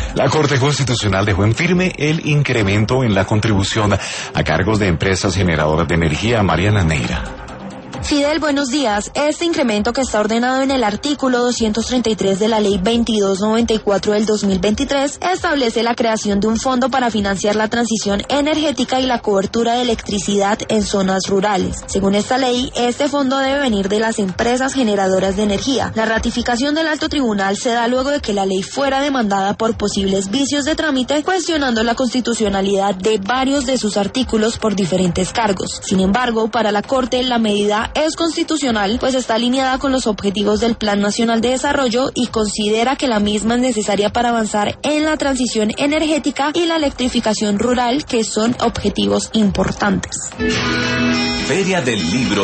La Corte Constitucional dejó en firme el incremento en la contribución a cargos de empresas generadoras de energía. Mariana Neira. Fidel, buenos días. Este incremento, que está ordenado en el artículo 233 de la Ley 2294 del 2023, establece la creación de un fondo para financiar la transición energética y la cobertura de electricidad en zonas rurales. Según esta ley, este fondo debe venir de las empresas generadoras de energía. La ratificación del Alto Tribunal se da luego de que la ley fuera demandada por posibles vicios de trámite, cuestionando la constitucionalidad de varios de sus artículos por diferentes cargos. Sin embargo, para la Corte, la medida es constitucional, pues está alineada con los objetivos del Plan Nacional de Desarrollo y considera que la misma es necesaria para avanzar en la transición energética y la electrificación rural, que son objetivos importantes. Feria del Libro